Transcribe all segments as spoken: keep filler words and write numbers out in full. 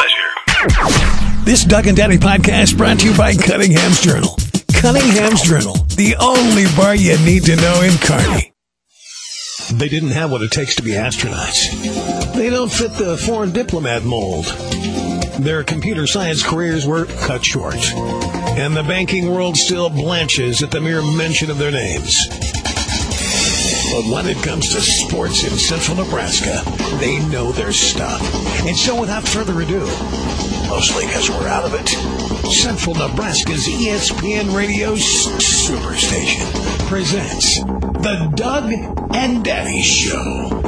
pleasure. This Doug and Daddy podcast brought to you by Cunningham's Journal. Cunningham's Journal, the only bar you need to know in Kearney. They didn't have what it takes to be astronauts. They don't fit the foreign diplomat mold. Their computer science careers were cut short. And the banking world still blanches at the mere mention of their names. But when it comes to sports in central Nebraska, they know their stuff. And so without further ado, mostly because we're out of it, Central Nebraska's E S P N Radio Superstation presents The Doug and Daddy Show.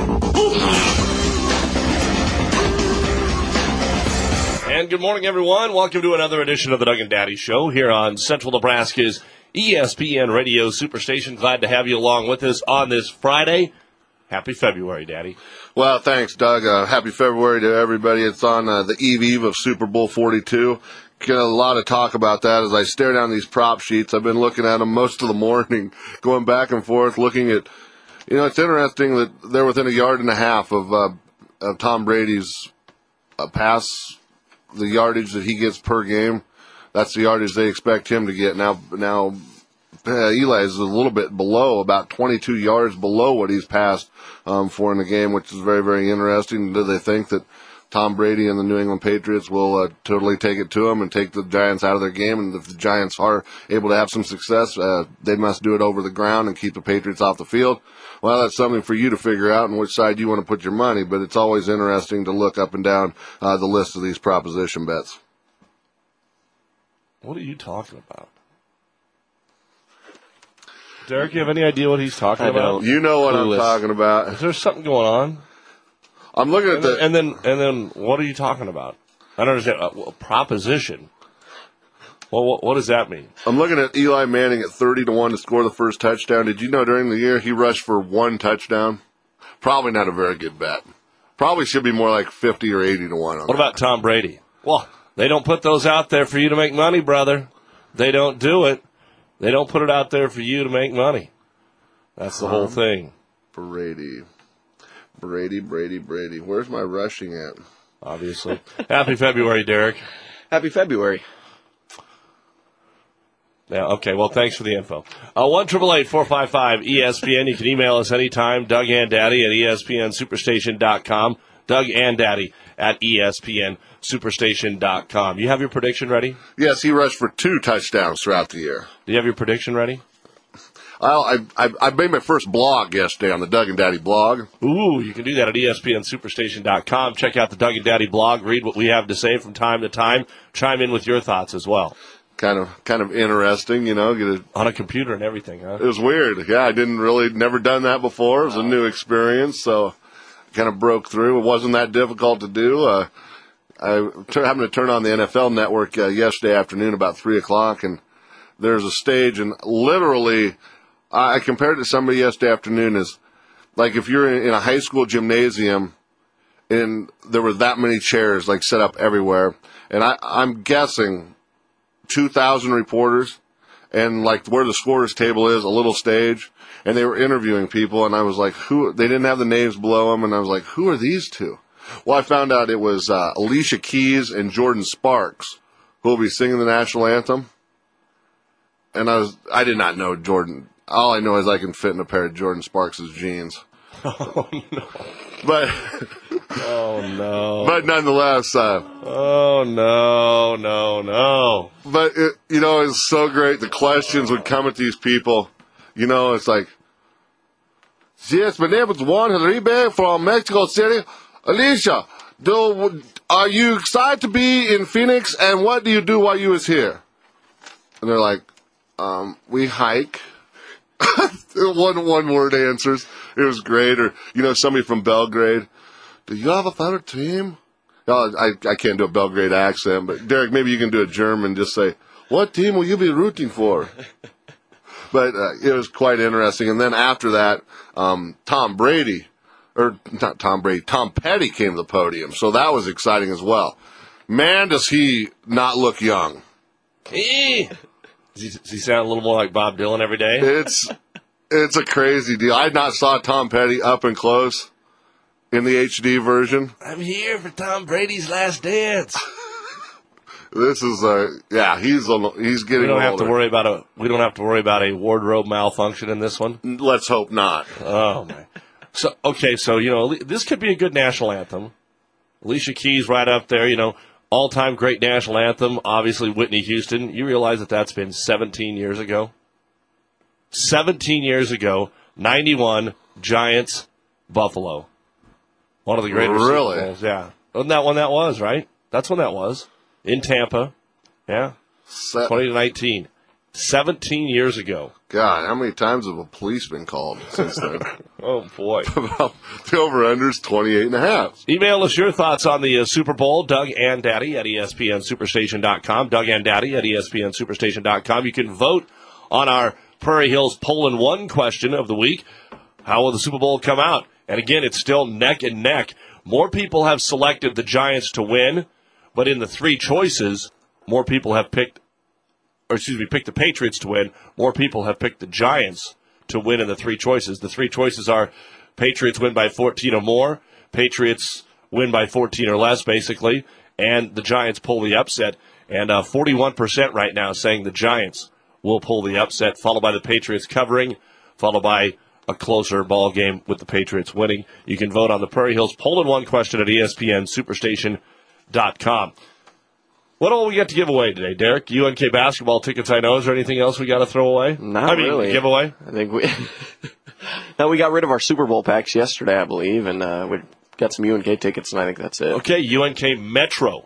And good morning, everyone. Welcome to another edition of The Doug and Daddy Show here on Central Nebraska's E S P N Radio Superstation. Glad to have you along with us on this Friday. Happy February, Daddy. Well, thanks, Doug. Uh, happy February to everybody. It's on uh, the eve eve of Super Bowl forty-two. Get a lot of talk about that as I stare down these prop sheets. I've been looking at them most of the morning, going back and forth, looking at, you know, it's interesting that they're within a yard and a half of, uh, of Tom Brady's uh, pass, the yardage that he gets per game. That's the yardage they expect him to get. Now, now uh, Eli is a little bit below, about twenty-two yards below what he's passed um, for in the game, which is very, very interesting. Do they think that Tom Brady and the New England Patriots will uh, totally take it to them and take the Giants out of their game? And if the Giants are able to have some success, uh, they must do it over the ground and keep the Patriots off the field. Well, that's something for you to figure out on which side you want to put your money, but it's always interesting to look up and down uh, the list of these proposition bets. What are you talking about? Derek, you have any idea what he's talking I about? don't. You know what Clueless. I'm talking about. Is there something going on? I'm looking at and the... Then, and then, and then, what are you talking about? I don't understand. Uh, proposition. Well, what, what does that mean? I'm looking at Eli Manning at thirty to one to score the first touchdown. Did you know during the year he rushed for one touchdown? Probably not a very good bet. Probably should be more like fifty or eighty to one. On what that. about Tom Brady? Well, they don't put those out there for you to make money, brother. They don't do it. They don't put it out there for you to make money. That's the um, whole thing. Brady. Brady, Brady, Brady. Where's my rushing at? Obviously. Happy February, Derek. Happy February. Yeah, okay, well, thanks for the info. Uh, one eight eight eight, four five five, E S P N. You can email us anytime, Doug and Daddy at E S P N Superstation dot com. Doug and Daddy at E S P N Superstation dot com. You have your prediction ready? Yes, he rushed for two touchdowns throughout the year. Do you have your prediction ready? I, I, I made my first blog yesterday on the Doug and Daddy blog. Ooh, you can do that at E S P N Superstation dot com. Check out the Doug and Daddy blog. Read what we have to say from time to time. Chime in with your thoughts as well. Kind of, kind of interesting, you know. Get a, on a computer and everything, huh? It was weird. Yeah, I didn't really, never done that before. It was a new experience, so kind of broke through. It wasn't that difficult to do. Uh, I t- happened to turn on the N F L Network uh, yesterday afternoon about three o'clock, and there's a stage, and literally, I compared it to somebody yesterday afternoon as, like if you're in, in a high school gymnasium, and there were that many chairs, like, set up everywhere, and I, I'm guessing two thousand reporters, and like where the scorers table is, a little stage, and they were interviewing people, and I was like, who? They didn't have the names below them, and I was like, who are these two? Well, I found out it was uh, Alicia Keys and Jordan Sparks who will be singing the national anthem, and I was I did not know Jordan. All I know is I can fit in a pair of Jordan Sparks' jeans. Oh no! But oh no! But nonetheless, uh, oh no, no, no! But it, you know, it's so great. The questions would come at these people. You know, it's like, yes, my name is Juan Henrique from Mexico City. Alicia, do are you excited to be in Phoenix? And what do you do while you was here? And they're like, um, we hike. one one word answers. It was great. Or, you know, somebody from Belgrade. Do you have a favorite team? No, I, I can't do a Belgrade accent, but Derek, maybe you can do a German. Just say, what team will you be rooting for? But uh, it was quite interesting. And then after that, um, Tom Brady, or not Tom Brady, Tom Petty came to the podium. So that was exciting as well. Man, does he not look young. Hey. Does he, does he sound a little more like Bob Dylan every day? It's it's a crazy deal. I not saw Tom Petty up and close, in the H D version. I'm here for Tom Brady's last dance. This is uh yeah, he's a, he's getting We don't older. have to worry about a we don't have to worry about a wardrobe malfunction in this one. Let's hope not. Oh man. So okay, so you know this could be a good national anthem. Alicia Keys right up there, you know, all-time great national anthem. Obviously Whitney Houston. You realize that that's been seventeen years ago. seventeen years ago, ninety-one Giants Buffalo. One of the greatest Really? Super Bowls. Yeah, wasn't that when that was right? That's when that was. In Tampa, yeah, Se- twenty to nineteen, seventeen years ago. God, how many times have a police been called since then? Oh boy! About the over/under's twenty-eight and a half. Email us your thoughts on the uh, Super Bowl, Doug and Daddy at E S P N Superstation dot com, Doug and Daddy at E S P N Superstation dot com. You can vote on our Prairie Hills Poland One question of the week. How will the Super Bowl come out? And again, it's still neck and neck. More people have selected the Giants to win. But in the three choices, more people have picked, or excuse me, picked the Patriots to win. More people have picked the Giants to win in the three choices. The three choices are Patriots win by fourteen or more, Patriots win by fourteen or less, basically, and the Giants pull the upset. And uh, forty-one percent right now saying the Giants will pull the upset, followed by the Patriots covering, followed by a closer ball game with the Patriots winning. You can vote on the Prairie Hills Poland One question at E S P N Superstation dot com. What all we got to give away today, Derek? U N K basketball tickets, I know. Is there anything else we got to throw away? Not I mean, really. give away? I think we. No, we got rid of our Super Bowl packs yesterday, I believe, and uh, we got some U N K tickets, and I think that's it. Okay, U N K Metro.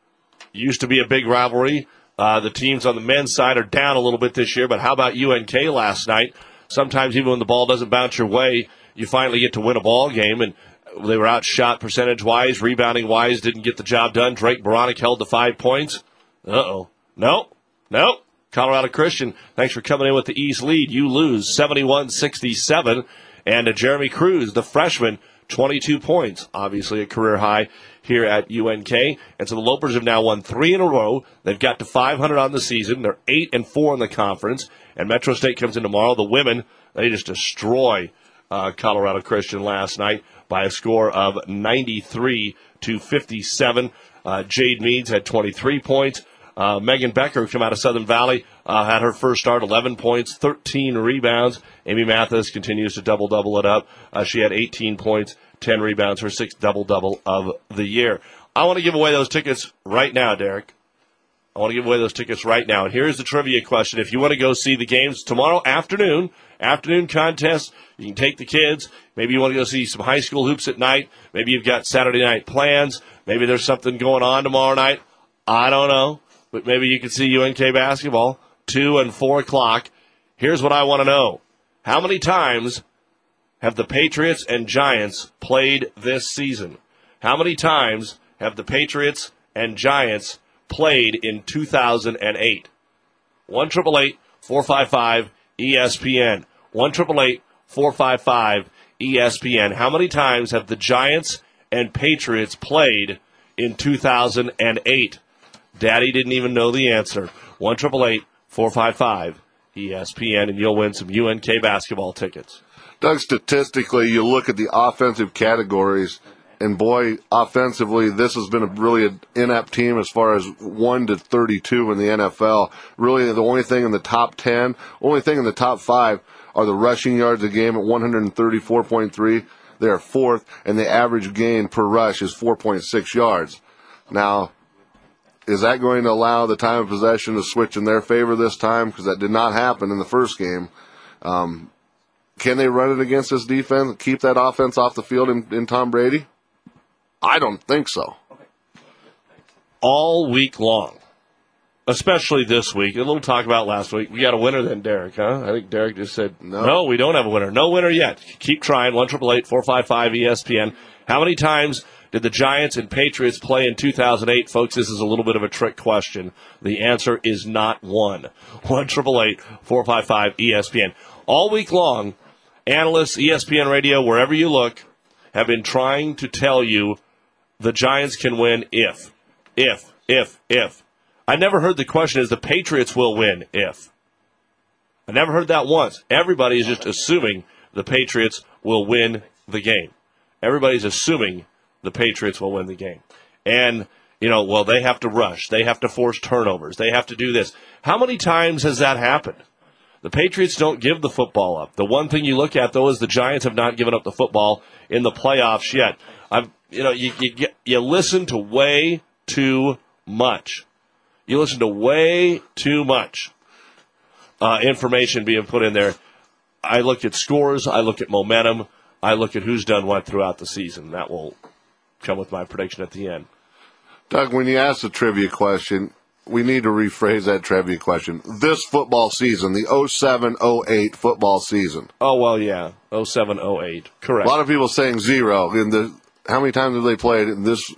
Used to be a big rivalry. Uh, the teams on the men's side are down a little bit this year, but how about U N K last night? Sometimes even when the ball doesn't bounce your way, you finally get to win a ball game, and they were outshot percentage-wise, rebounding-wise, didn't get the job done. Drake Baranek held to five points. Uh-oh. No, no. Colorado Christian, thanks for coming in with the East lead. You lose seventy-one sixty-seven. And uh, Jeremy Cruz, the freshman, twenty-two points. Obviously a career high here at U N K. And so the Lopers have now won three in a row. They've got to five hundred on the season. They're eight and four in the conference. And Metro State comes in tomorrow. The women, they just destroy uh, Colorado Christian last night by a score of ninety-three to fifty-seven. Uh, Jade Meads had twenty-three points. Uh, Megan Becker, who came out of Southern Valley, uh, had her first start, eleven points, thirteen rebounds. Amy Mathis continues to double-double it up. Uh, she had eighteen points, ten rebounds, her sixth double-double of the year. I want to give away those tickets right now, Derek. I want to give away those tickets right now. And here's the trivia question. If you want to go see the games tomorrow afternoon, afternoon contest, you can take the kids. Maybe you want to go see some high school hoops at night. Maybe you've got Saturday night plans. Maybe there's something going on tomorrow night. I don't know. But maybe you can see U N K basketball, two and four o'clock. Here's what I want to know. How many times have the Patriots and Giants played this season? How many times have the Patriots and Giants played in two thousand eight? one eight eight eight, four five five, E S P N. one eight eight eight, four five five, E S P N. How many times have the Giants and Patriots played in two thousand eight? Daddy didn't even know the answer. one eight eight eight, four five five, E S P N, and you'll win some U N K basketball tickets. Doug, statistically, you look at the offensive categories, and boy, offensively, this has been a really an inept team as far as one to thirty-two in the N F L. Really, the only thing in the top ten, only thing in the top five are the rushing yards a game at one thirty-four point three. They're fourth, and the average gain per rush is four point six yards. Now, is that going to allow the time of possession to switch in their favor this time? Because that did not happen in the first game. Um, can they run it against this defense, keep that offense off the field in, in Tom Brady? I don't think so. All week long, especially this week. A little talk about last week. We got a winner then, Derek, huh? I think Derek just said, no, no we don't have a winner. No winner yet. Keep trying. one eight eight eight, four five five, E S P N. How many times did the Giants and Patriots play in two thousand eight? Folks, this is a little bit of a trick question. The answer is not one. one eight eight eight, four five five, E S P N. All week long, analysts, E S P N Radio, wherever you look, have been trying to tell you the Giants can win if, if, if, if. I never heard the question is the Patriots will win if. I never heard that once. Everybody is just assuming the Patriots will win the game. everybody's assuming the Patriots will win the game. And, you know, well, they have to rush. They have to force turnovers. They have to do this. How many times has that happened? The Patriots don't give the football up. The one thing you look at, though, is the Giants have not given up the football in the playoffs yet. I've, you know, you, you, you listen to way too much. You listen to way too much uh, information being put in there. I look at scores. I look at momentum. I look at who's done what throughout the season. That will come with my prediction at the end. Doug, when you ask the trivia question, we need to rephrase that trivia question. This football season, the oh seven oh eight football season. Oh, well, yeah, oh seven oh eight, correct. A lot of people saying zero. In the how many times have they played in this?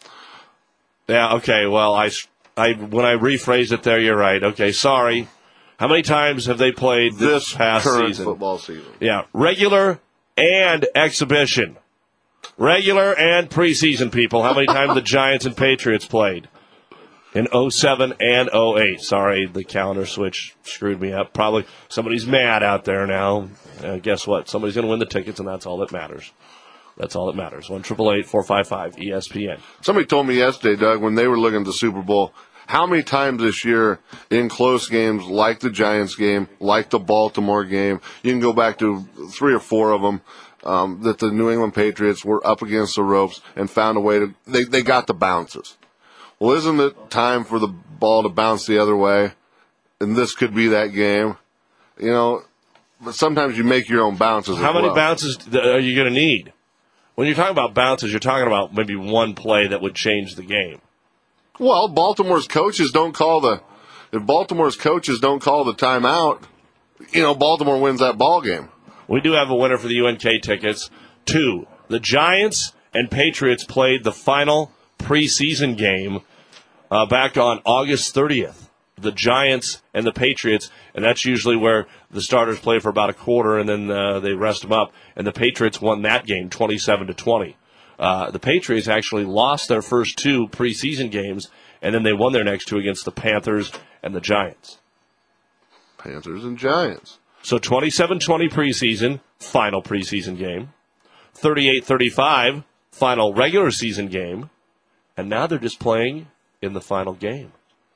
Yeah, okay, well, I, I, when I rephrased it there, you're right. Okay, sorry. How many times have they played this, this past current season? football season? Yeah, regular and exhibition. Regular and preseason, people. How many times the Giants and Patriots played? In oh seven and oh eight. Sorry, the calendar switch screwed me up. Probably somebody's mad out there now. Uh, guess what? Somebody's going to win the tickets, and that's all that matters. That's all that matters. one eight eight eight, four five five, E S P N. Somebody told me yesterday, Doug, when they were looking at the Super Bowl, how many times this year in close games like the Giants game, like the Baltimore game, you can go back to three or four of them, um, that the New England Patriots were up against the ropes and found a way to, they, they got the bounces. Well, isn't it time for the ball to bounce the other way? And this could be that game. You know, but sometimes you make your own bounces. How as many well. bounces are you going to need? When you're talking about bounces, you're talking about maybe one play that would change the game. Well, Baltimore's coaches don't call the if Baltimore's coaches don't call the timeout, you know, Baltimore wins that ball game. We do have a winner for the U N K tickets. Two, the Giants and Patriots played the final preseason game uh, back on August thirtieth. The Giants and the Patriots, and that's usually where the starters play for about a quarter, and then uh, they rest them up. And the Patriots won that game, twenty-seven to twenty. Uh, the Patriots actually lost their first two preseason games, and then they won their next two against the Panthers and the Giants. Panthers and Giants. So twenty-seven twenty preseason, final preseason game. thirty-eight thirty-five, final regular season game. And now they're just playing in the final game.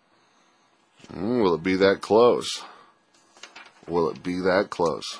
Mm, will it be that close? Will it be that close?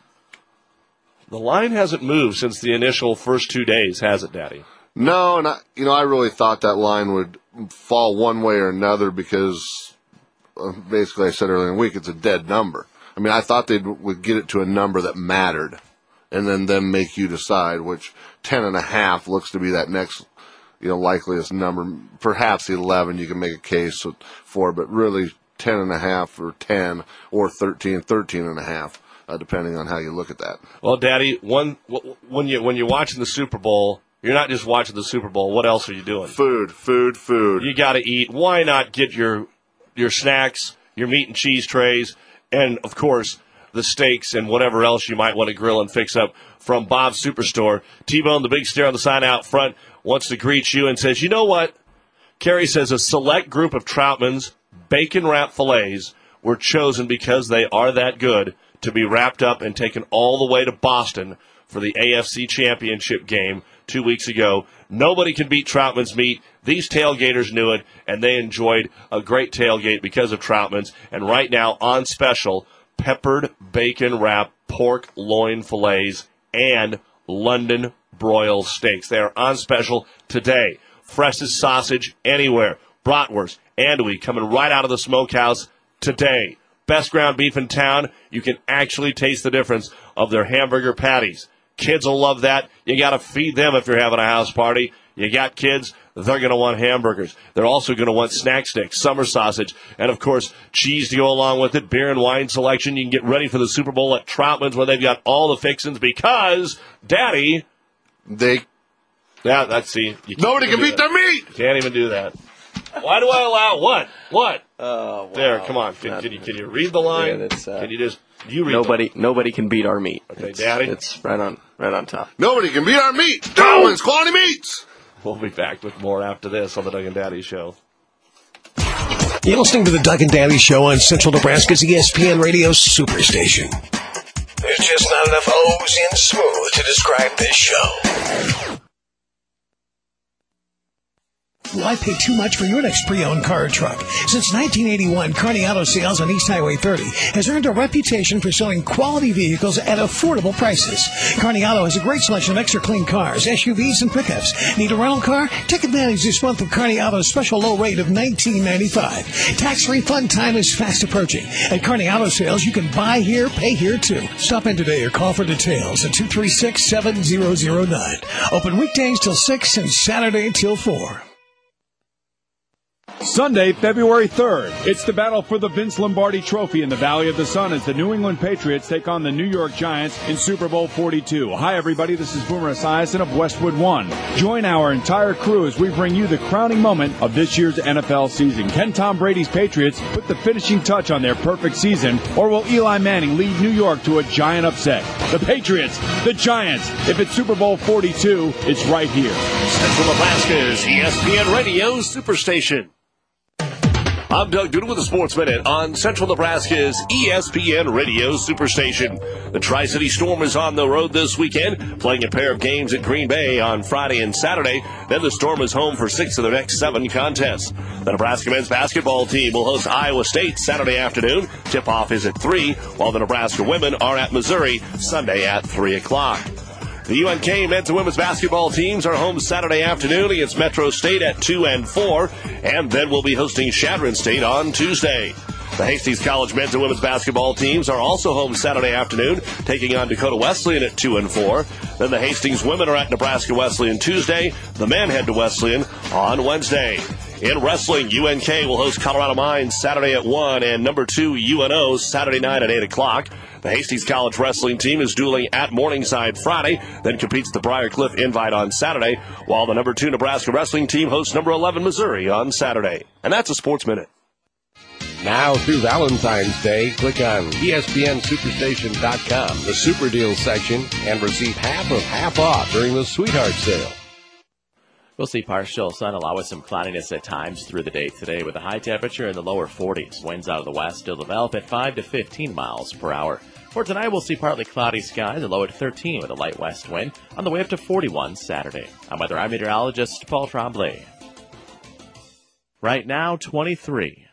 The line hasn't moved since the initial first two days, has it, Daddy? No, and I, you know, I really thought that line would fall one way or another because uh, basically I said earlier in the week it's a dead number. I mean, I thought they would get it to a number that mattered and then them make you decide, which ten and a half looks to be that next, you know, likeliest number. Perhaps the eleven you can make a case for, but really ten and a half or ten or thirteen, thirteen and a half. Uh, depending on how you look at that. Well, Daddy, one when you when you're watching the Super Bowl, you're not just watching the Super Bowl. What else are you doing? Food, food, food. You got to eat. Why not get your your snacks, your meat and cheese trays, and of course the steaks and whatever else you might want to grill and fix up from Bob's Superstore. T-Bone, the big stare on the sign out front, wants to greet you and says, "You know what?" Kerry says a select group of Troutman's bacon wrap fillets were chosen because they are that good to be wrapped up and taken all the way to Boston for the A F C Championship game two weeks ago. Nobody can beat Troutman's meat. These tailgaters knew it, and they enjoyed a great tailgate because of Troutman's. And right now, on special, peppered bacon wrap pork loin fillets and London broiled steaks. They are on special today. Freshest sausage anywhere. Bratwurst, andouille coming right out of the smokehouse today. Best ground beef in town. You can actually taste the difference of their hamburger patties. Kids will love that. You got to feed them if you're having a house party. You got kids, they're going to want hamburgers. They're also going to want snack sticks, summer sausage, and, of course, cheese to go along with it, beer and wine selection. You can get ready for the Super Bowl at Troutman's where they've got all the fixins because, Daddy, They yeah, that's, see. You nobody can beat that. their meat. You can't even do that. Why do I allow what? What? Oh, wow. There, come on. Can, can you can you read the line? Yeah, that's, uh, can you just you read Nobody, the nobody can beat our meat. Okay, it's, Daddy? It's right on, right on top. Nobody can beat our meat. Darwin's quality meats. We'll be back with more after this on the Doug and Daddy Show. You're listening to the Doug and Daddy Show on Central Nebraska's E S P N Radio Superstation. There's just not enough O's in smooth to describe this show. Why pay too much for your next pre-owned car or truck? Since nineteen eighty-one, Kearney Auto Sales on East Highway thirty has earned a reputation for selling quality vehicles at affordable prices. Kearney Auto has a great selection of extra clean cars, S U Vs, and pickups. Need a rental car? Take advantage this month of Kearney Auto's special low rate of nineteen ninety-five. Tax refund time is fast approaching. At Kearney Auto Sales, you can buy here, pay here, too. Stop in today or call for details at two three six, seven zero zero nine. Open weekdays till six and Saturday till four. Sunday, February third, it's the battle for the Vince Lombardi Trophy in the Valley of the Sun as the New England Patriots take on the New York Giants in Super Bowl forty-two. Hi, everybody. This is Boomer Esiason of Westwood One. Join our entire crew as we bring you the crowning moment of this year's N F L season. Can Tom Brady's Patriots put the finishing touch on their perfect season, or will Eli Manning lead New York to a giant upset? The Patriots, the Giants. If it's Super Bowl forty-two, it's right here. Central Nebraska's E S P N Radio Superstation. I'm Doug Duda with the Sports Minute on Central Nebraska's E S P N Radio Superstation. The Tri-City Storm is on the road this weekend, playing a pair of games at Green Bay on Friday and Saturday. Then the Storm is home for six of their next seven contests. The Nebraska men's basketball team will host Iowa State Saturday afternoon. Tip-off is at three, while the Nebraska women are at Missouri Sunday at three o'clock. The U N K men's and women's basketball teams are home Saturday afternoon against Metro State at two and four, and then we'll be hosting Chadron State on Tuesday. The Hastings College men's and women's basketball teams are also home Saturday afternoon, taking on Dakota Wesleyan at two and four. Then the Hastings women are at Nebraska Wesleyan Tuesday. The men head to Wesleyan on Wednesday. In wrestling, U N K will host Colorado Mines Saturday at one, and number two U N O Saturday night at eight o'clock. The Hastings College wrestling team is dueling at Morningside Friday, then competes at the Briar Cliff Invite on Saturday, while the number two Nebraska wrestling team hosts number eleven Missouri on Saturday. And that's a Sports Minute. Now through Valentine's Day, click on E S P N Superstation dot com, the Super Deals section, and receive half of half off during the Sweetheart Sale. We'll see partial sun along with some cloudiness at times through the day today with a high temperature in the lower forties. Winds out of the west still develop at five to fifteen miles per hour. For tonight, we'll see partly cloudy skies, a low at thirteen with a light west wind, on the way up to forty-one Saturday. I'm weather I'm meteorologist Paul Tremblay. Right now, twenty-three.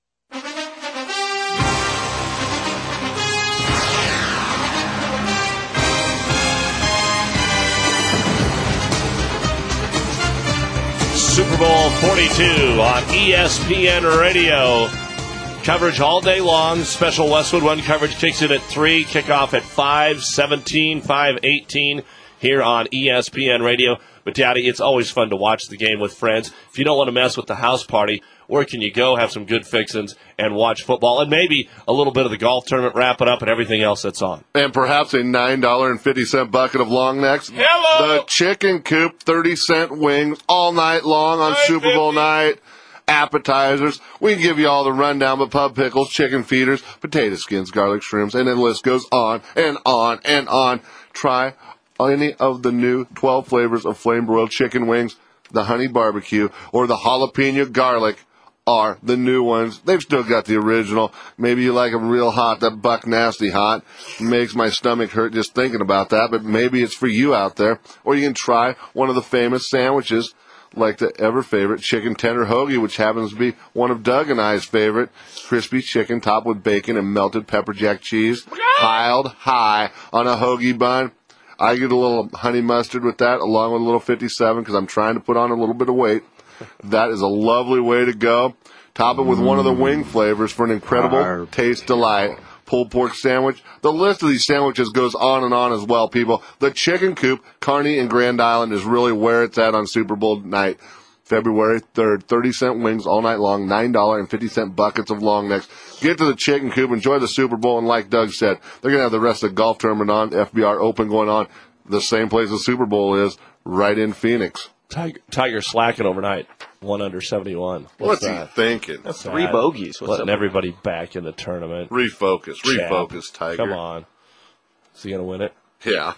Super Bowl forty-two on E S P N Radio. Coverage all day long. Special Westwood One coverage kicks in at three. Kickoff at five seventeen, five eighteen here on E S P N Radio. But, Daddy, it's always fun to watch the game with friends. If you don't want to mess with the house party, where can you go, have some good fixins, and watch football, and maybe a little bit of the golf tournament, wrap it up, and everything else that's on. And perhaps a nine dollars and fifty cents bucket of long necks. Hello! The Chicken Coop, thirty cent wings all night long on Super Bowl night. Appetizers. We can give you all the rundown, but pub pickles, chicken feeders, potato skins, garlic shrimps, and the list goes on and on and on. Try any of the new twelve flavors of flame broiled chicken wings. The honey barbecue or the jalapeno garlic are the new ones. They've still got the original. Maybe you like them real hot, that buck nasty hot. Makes my stomach hurt just thinking about that, but maybe it's for you out there. Or you can try one of the famous sandwiches, like the ever-favorite chicken tender hoagie, which happens to be one of Doug and I's favorite. Crispy chicken topped with bacon and melted pepper jack cheese, piled high on a hoagie bun. I get a little honey mustard with that, along with a little fifty-seven, because I'm trying to put on a little bit of weight. That is a lovely way to go. Top it with one of the wing flavors for an incredible Arr. taste delight. Pulled pork sandwich. The list of these sandwiches goes on and on as well, people. The Chicken Coop, Kearney and Grand Island, is really where it's at on Super Bowl night. February third, thirty cent wings all night long, nine dollars and fifty cent buckets of long necks. Get to the Chicken Coop, enjoy the Super Bowl, and like Doug said, they're going to have the rest of the golf tournament on, F B R Open going on, the same place the Super Bowl is, right in Phoenix. Tiger, Tiger slacking overnight, one under seventy-one. What's What's, that? he thinking? That's Three sad. bogeys. What's Letting up? everybody back in the tournament. Refocus, Chap. refocus, Tiger. Come on. Is he going to win it? Yeah.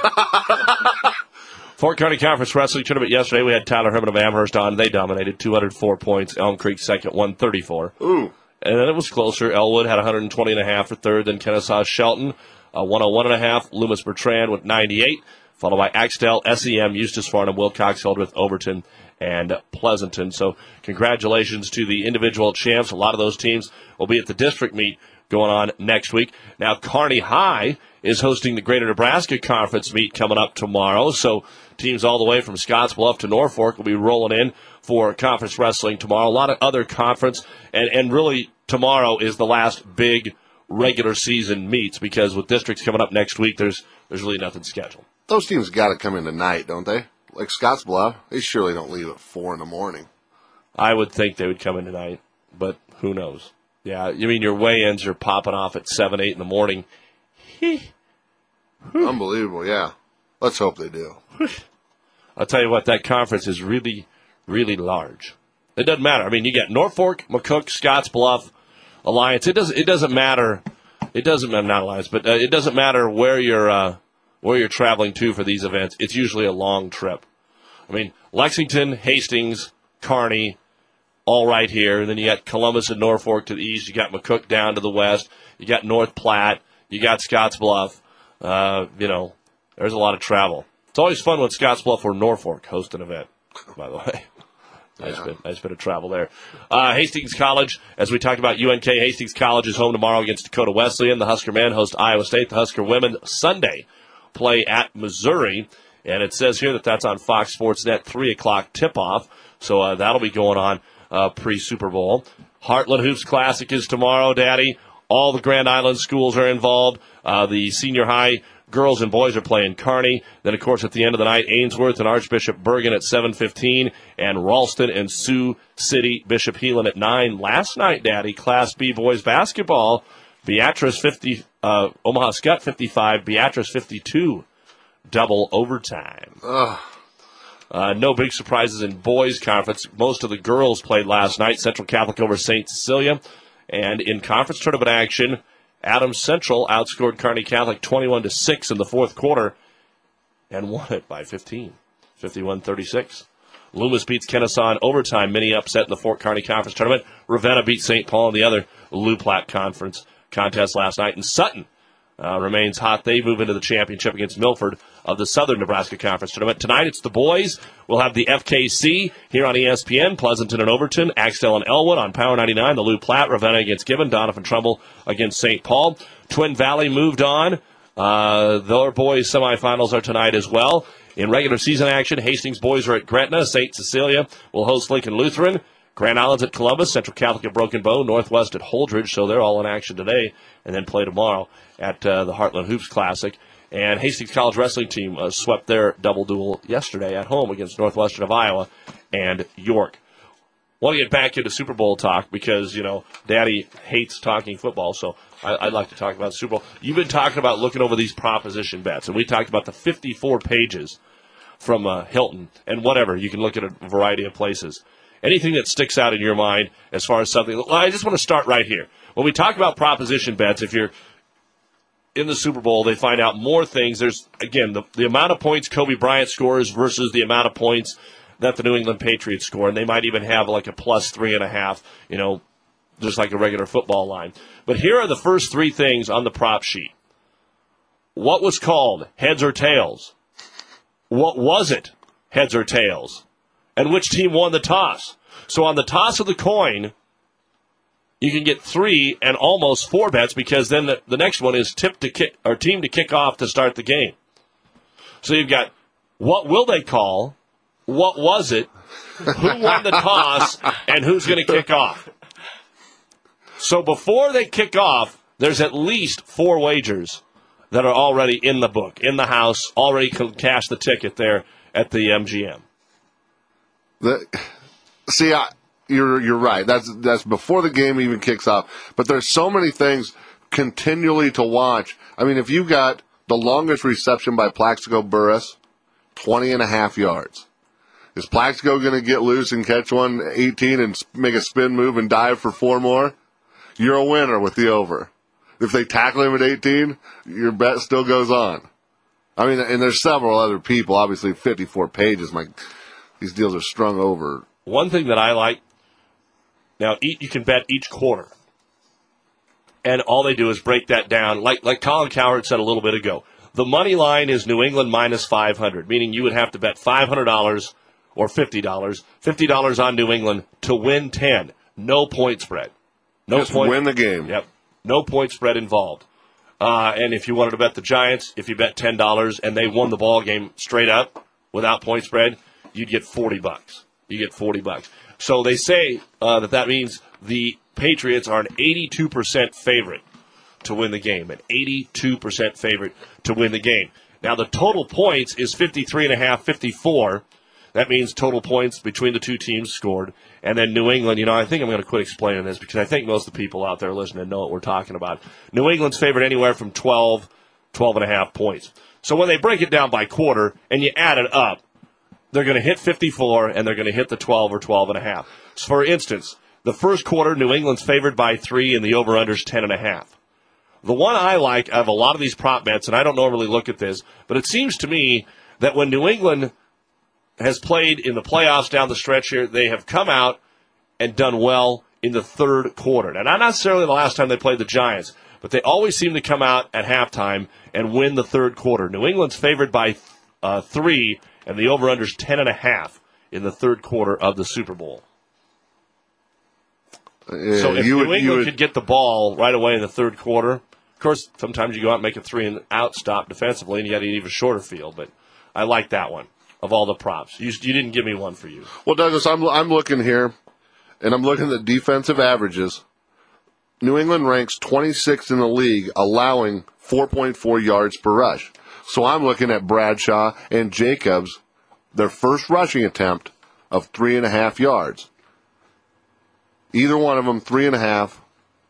Fort Kearney Conference Wrestling Tournament yesterday. We had Tyler Herman of Amherst on. They dominated, two hundred four points. Elm Creek second, one thirty-four. Ooh. And then it was closer. Elwood had one hundred twenty and a half for third. Then Kennesaw Shelton uh, one oh one and a half. Loomis Bertrand with ninety-eight, followed by Axtell, S E M, Eustis, Farnham, Wilcox, Hildreth, Overton, and Pleasanton. So congratulations to the individual champs. A lot of those teams will be at the district meet going on next week. Now, Kearney High is hosting the Greater Nebraska Conference meet coming up tomorrow. So teams all the way from Scottsbluff to Norfolk will be rolling in for conference wrestling tomorrow. A lot of other conference, and, and really tomorrow is the last big regular season meets, because with districts coming up next week, there's there's really nothing scheduled. Those teams got to come in tonight, don't they? Like Scottsbluff, they surely don't leave at four in the morning. I would think they would come in tonight, but who knows? Yeah, you mean your weigh-ins are popping off at seven, eight in the morning. Unbelievable, yeah. Let's hope they do. I'll tell you what, that conference is really, really large. It doesn't matter. I mean, you got Norfolk, McCook, Scottsbluff, Alliance. It doesn't. It doesn't matter. It doesn't matter. Not Alliance, but uh, it doesn't matter where you're uh, where you're traveling to for these events. It's usually a long trip. I mean, Lexington, Hastings, Kearney, all right here. And then you got Columbus and Norfolk to the east. You got McCook down to the west. You got North Platte. You got Scottsbluff. Uh, you know, there's a lot of travel. It's always fun when Scottsbluff or Norfolk host an event, by the way. Nice, yeah. bit, nice bit of travel there. Uh, Hastings College, as we talked about, U N K Hastings College is home tomorrow against Dakota Wesleyan. The Husker men host Iowa State. The Husker women Sunday play at Missouri. And it says here that that's on Fox Sports Net, three o'clock tip-off. So uh, that'll be going on uh, pre-Super Bowl. Heartland Hoops Classic is tomorrow, Daddy. All the Grand Island schools are involved. Uh, the senior high girls and boys are playing Kearney. Then, of course, at the end of the night, Ainsworth and Archbishop Bergen at seven fifteen, and Ralston and Sioux City Bishop Heelan at nine. Last night, Daddy, Class B boys basketball, Beatrice fifty, uh, Omaha Skutt fifty-five, Beatrice fifty-two, double overtime. Ugh. Uh, no big surprises in boys conference. Most of the girls played last night. Central Catholic over Saint Cecilia. And in conference tournament action, Adams Central outscored Kearney Catholic twenty-one to six in the fourth quarter and won it by fifteen, fifty-one thirty-six. Loomis beats Kennesaw in overtime, mini upset in the Fort Kearney Conference Tournament. Ravenna beat Saint Paul in the other Lou Platte Conference contest last night. And Sutton uh, remains hot. They move into the championship against Milford of the Southern Nebraska Conference Tournament. Tonight it's the boys. We'll have the F K C here on E S P N, Pleasanton and Overton, Axtell and Elwood on Power ninety-nine, the Lou Platte, Ravenna against Gibbon, Donovan Trumbull against Saint Paul. Twin Valley moved on. Uh, their boys' semifinals are tonight as well. In regular season action, Hastings boys are at Gretna. Saint Cecilia will host Lincoln Lutheran. Grand Island's at Columbus. Central Catholic at Broken Bow. Northwest at Holdridge. So they're all in action today and then play tomorrow at uh, the Heartland Hoops Classic. And Hastings College wrestling team uh, swept their double duel yesterday at home against Northwestern of Iowa and York. Want to get back into Super Bowl talk because, you know, Daddy hates talking football, so I, I'd like to talk about Super Bowl. You've been talking about looking over these proposition bets, and we talked about the fifty-four pages from uh, Hilton and whatever. You can look at a variety of places. Anything that sticks out in your mind as far as something? Well, I just want to start right here. When we talk about proposition bets, if you're in the Super Bowl, they find out more things. There's, again, the, the amount of points Kobe Bryant scores versus the amount of points that the New England Patriots score. And they might even have like a plus three and a half, you know, just like a regular football line. But here are the first three things on the prop sheet. What was called heads or tails? What was it? Heads or tails? And which team won the toss? So on the toss of the coin, you can get three and almost four bets because then the, the next one is tip to kick or team to kick off to start the game. So you've got what will they call, what was it, who won the toss, and who's going to kick off. So before they kick off, there's at least four wagers that are already in the book, in the house, already can cash the ticket there at the M G M. The, see, I, you're you're right. That's that's before the game even kicks off. But there's so many things continually to watch. I mean, if you got the longest reception by Plaxico Burress, twenty and a half yards. Is Plaxico going to get loose and catch one eighteen and make a spin move and dive for four more? You're a winner with the over. If they tackle him at eighteen, your bet still goes on. I mean, and there's several other people. Obviously, fifty-four pages. My, these deals are strung over. One thing that I like, now you can bet each quarter. and all they do is break that down. Like like Colin Cowherd said a little bit ago, the money line is New England minus five hundred, meaning you would have to bet five hundred dollars or fifty dollars, fifty dollars on New England to win ten. No point spread. No Just point. win the game. Yep. No point spread involved. Uh, and if you wanted to bet the Giants, if you bet ten dollars and they won the ball game straight up without point spread, you'd get forty bucks. You get forty bucks. So they say uh, that that means the Patriots are an eighty-two percent favorite to win the game. An eighty-two percent favorite to win the game. Now the total points is fifty-three and a half, fifty-four. That means total points between the two teams scored. And then New England, you know, I think I'm going to quit explaining this because I think most of the people out there listening know what we're talking about. New England's favored anywhere from twelve, twelve and a half points. So when they break it down by quarter and you add it up, they're going to hit fifty-four and they're going to hit the twelve or twelve and a half. So for instance, the first quarter, New England's favored by three and the over-under's ten and a half. The one I like out of a lot of these prop bets, and I don't normally look at this, but it seems to me that when New England has played in the playoffs down the stretch here, they have come out and done well in the third quarter. Now, not necessarily the last time they played the Giants, but they always seem to come out at halftime and win the third quarter. New England's favored by uh, three, and the over-under's ten and a half in the third quarter of the Super Bowl. Yeah, so if you New would, England you would, could get the ball right away in the third quarter, of course, sometimes you go out and make a three and out stop defensively, and you got an even shorter field. But I like that one of all the props. You, you didn't give me one for you. Well, Douglas, I'm I'm looking here, and I'm looking at defensive averages. New England ranks twenty-sixth in the league, allowing four point four yards per rush. So I'm looking at Bradshaw and Jacobs, their first rushing attempt of three and a half yards. Either one of them, three and a half,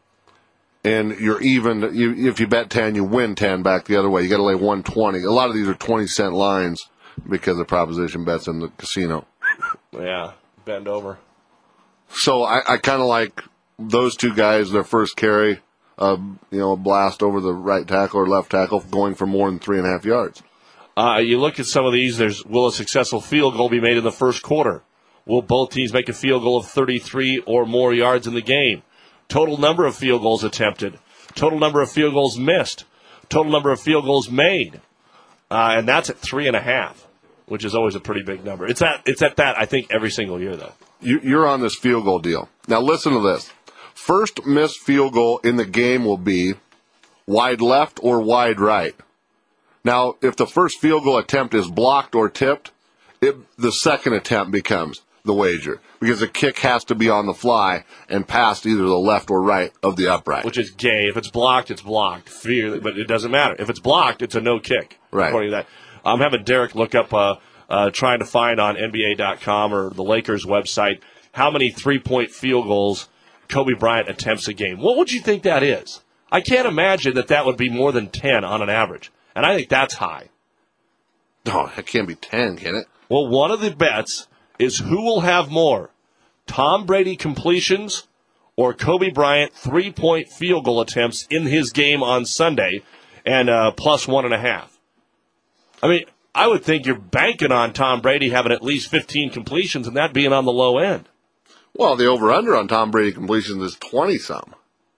and you're even. You, if you bet ten, you win ten back the other way. You got to lay one twenty. A lot of these are twenty cent lines because of proposition bets in the casino. Yeah, bend over. So I, I kind of like those two guys, their first carry, uh, you know, a blast over the right tackle or left tackle going for more than three and a half yards. Uh, you look at some of these, there's will a successful field goal be made in the first quarter? Will both teams make a field goal of thirty-three or more yards in the game? Total number of field goals attempted. Total number of field goals missed. Total number of field goals made. Uh, and that's at three and a half, which is always a pretty big number. It's at, it's at that, I think, every single year, though. You, you're on this field goal deal. Now listen to this. First missed field goal in the game will be wide left or wide right. Now, if the first field goal attempt is blocked or tipped, it, the second attempt becomes the wager because the kick has to be on the fly and past either the left or right of the upright. Which is gay. If it's blocked, it's blocked. Fear, but it doesn't matter. If it's blocked, it's a no kick. Right. According to that, I'm having Derek look up, uh, uh, trying to find on N B A dot com or the Lakers website how many three-point field goals Kobe Bryant attempts a game. What would you think that is? I can't imagine that that would be more than ten on an average, and I think that's high. No, it can't be ten, can it? Well, one of the bets is who will have more, Tom Brady completions or Kobe Bryant three-point field goal attempts in his game on Sunday, and uh, plus one and a half. I mean, I would think you're banking on Tom Brady having at least fifteen completions and that being on the low end. Well, the over-under on Tom Brady completions is twenty-some.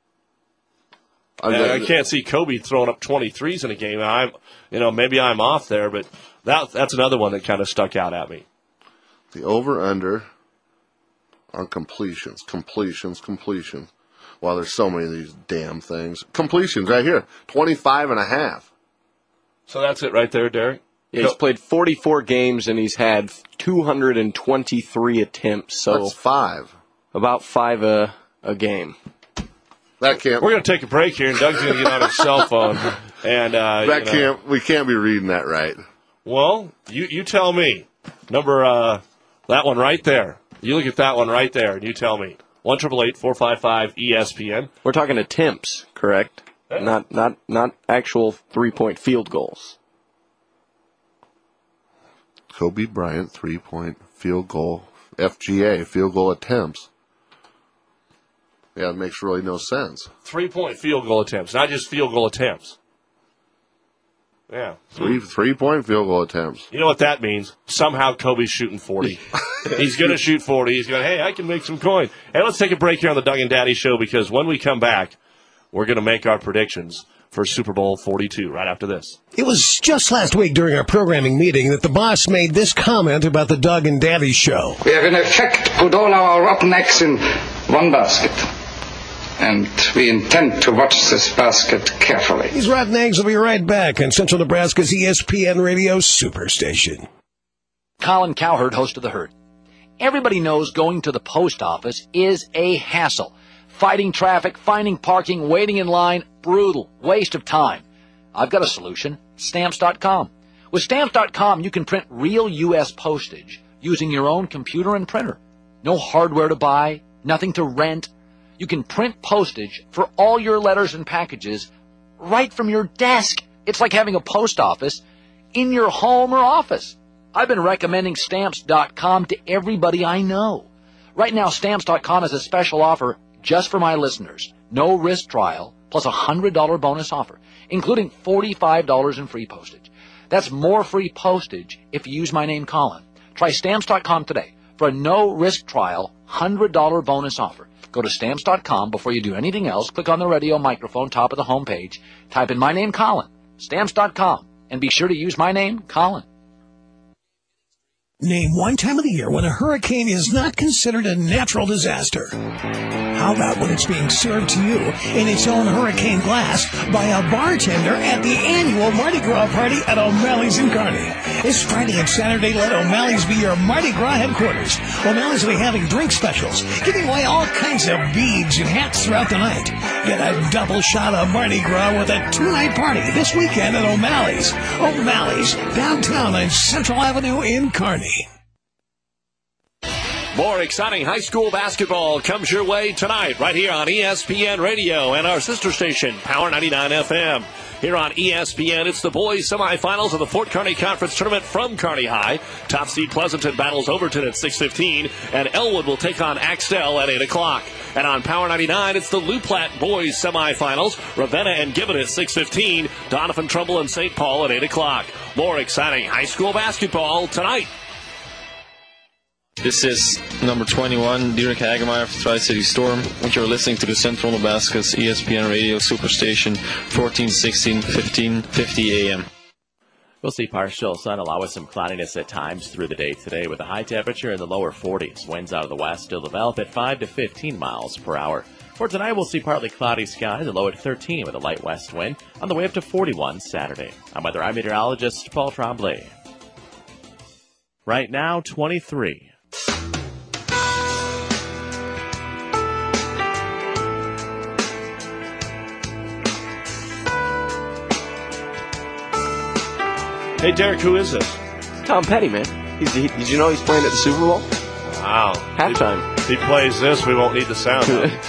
I, I can't see Kobe throwing up twenty-threes in a game. I'm, you know, maybe I'm off there, but that that's another one that kind of stuck out at me. The over-under on completions, completions, completions. Well, there's so many of these damn things. Completions right here, twenty-five and a half. So that's it right there, Derek? Yeah, he's played forty-four games and he's had two hundred twenty-three attempts. So that's five. About five a, a game. That can't. We're going to take a break here, and Doug's going to get on his cell phone. And uh, that you know, can't. We can't be reading that right. Well, you you tell me. Number uh, that one right there. You look at that one right there, and you tell me. One triple eight four five five E S P N. We're talking attempts, correct? Yeah. Not not not actual three point field goals. Kobe Bryant three point field goal F G A field goal attempts. Yeah, it makes really no sense. Three-point field goal attempts, not just field goal attempts. Yeah. Three three-point field goal attempts. You know what that means? Somehow Kobe's shooting forty. He's going to shoot forty. He's going, hey, I can make some coin. And let's take a break here on the Doug and Daddy Show because when we come back, we're going to make our predictions for Super Bowl forty-two right after this. It was just last week during our programming meeting that the boss made this comment about the Doug and Daddy show. We have in effect put all our rotten eggs in one basket. And we intend to watch this basket carefully. These rotten eggs will be right back on Central Nebraska's E S P N Radio Superstation. Colin Cowherd, host of The Herd. Everybody knows going to the post office is a hassle. Fighting traffic, finding parking, waiting in line, brutal, waste of time. I've got a solution, Stamps dot com. With Stamps dot com, you can print real U S postage using your own computer and printer. No hardware to buy, nothing to rent. You can print postage for all your letters and packages right from your desk. It's like having a post office in your home or office. I've been recommending Stamps dot com to everybody I know. Right now, Stamps dot com has a special offer just for my listeners. No risk trial, plus a one hundred dollars bonus offer, including forty-five dollars in free postage. That's more free postage if you use my name, Colin. Try Stamps dot com today for a no-risk trial, one hundred dollars bonus offer. Go to Stamps dot com before you do anything else. Click on the radio microphone, top of the home page. Type in my name, Colin, Stamps dot com, and be sure to use my name, Colin. Name one time of the year when a hurricane is not considered a natural disaster. How about when it's being served to you in its own hurricane glass by a bartender at the annual Mardi Gras party at O'Malley's in Kearney? This Friday and Saturday, let O'Malley's be your Mardi Gras headquarters. O'Malley's will be having drink specials, giving away all kinds of beads and hats throughout the night. Get a double shot of Mardi Gras with a two-night party this weekend at O'Malley's. O'Malley's, downtown on Central Avenue in Kearney. More exciting high school basketball comes your way tonight right here on E S P N Radio and our sister station, Power ninety-nine F M. Here on E S P N, it's the boys' semifinals of the Fort Kearney Conference Tournament from Kearney High. Top seed Pleasanton battles Overton at six fifteen, and Elwood will take on Axtell at eight o'clock. And on Power ninety-nine, it's the Loup Platte boys' semifinals. Ravenna and Gibbon at six fifteen, Donovan, Trumbull, and Saint Paul at eight o'clock. More exciting high school basketball tonight. This is number twenty-one, Derek Hagemeyer of Tri-City Storm. You're listening to the Central Nebraska's E S P N Radio Superstation, fourteen sixteen, fifteen fifty A M. We'll see partial sun allow us some cloudiness at times through the day today with a high temperature in the lower forties. Winds out of the west still develop at five to fifteen miles per hour. For tonight, we'll see partly cloudy skies, a low at thirteen with a light west wind on the way up to forty-one Saturday. I'm weather eye meteorologist Paul Tremblay. Right now, twenty-three. Hey, Derek, who is this? Tom Petty, man. He's, he, did you know he's playing at the Super Bowl? Wow. Halftime. If he plays this, we won't need the sound.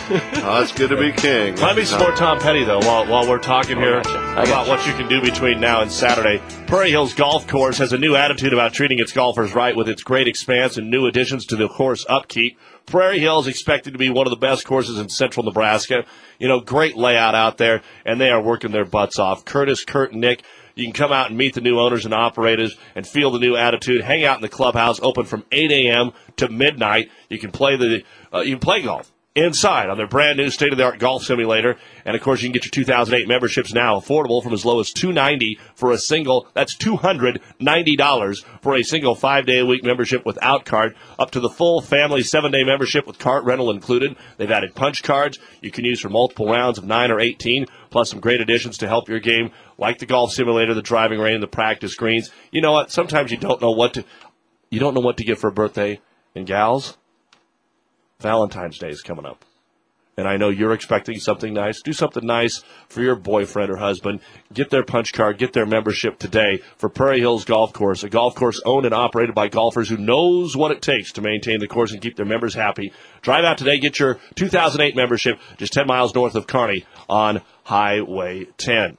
Oh, it's good to be king. Let me some more Tom Petty, though, while, while we're talking oh, here gotcha. about what you can do between now and Saturday. Prairie Hills Golf Course has a new attitude about treating its golfers right with its great expanse and new additions to the course upkeep. Prairie Hills expected to be one of the best courses in central Nebraska. You know, great layout out there, and they are working their butts off. Curtis, Kurt, and Nick, you can come out and meet the new owners and operators and feel the new attitude. Hang out in the clubhouse, open from eight a.m. to midnight. You can play the uh, you can play golf inside on their brand new state-of-the-art golf simulator. And, of course, you can get your two thousand eight memberships now affordable from as low as two hundred ninety dollars for a single. That's two hundred ninety dollars for a single five-day-a-week membership without card, up to the full family seven-day membership with cart rental included. They've added punch cards you can use for multiple rounds of nine or eighteen, plus some great additions to help your game, like the golf simulator, the driving range, and the practice greens. You know what? Sometimes you don't know what to you don't know what to get for a birthday. And gals, Valentine's Day is coming up. And I know you're expecting something nice. Do something nice for your boyfriend or husband. Get their punch card, get their membership today for Prairie Hills Golf Course, a golf course owned and operated by golfers who knows what it takes to maintain the course and keep their members happy. Drive out today, get your two thousand eight membership just ten miles north of Kearney on Highway ten.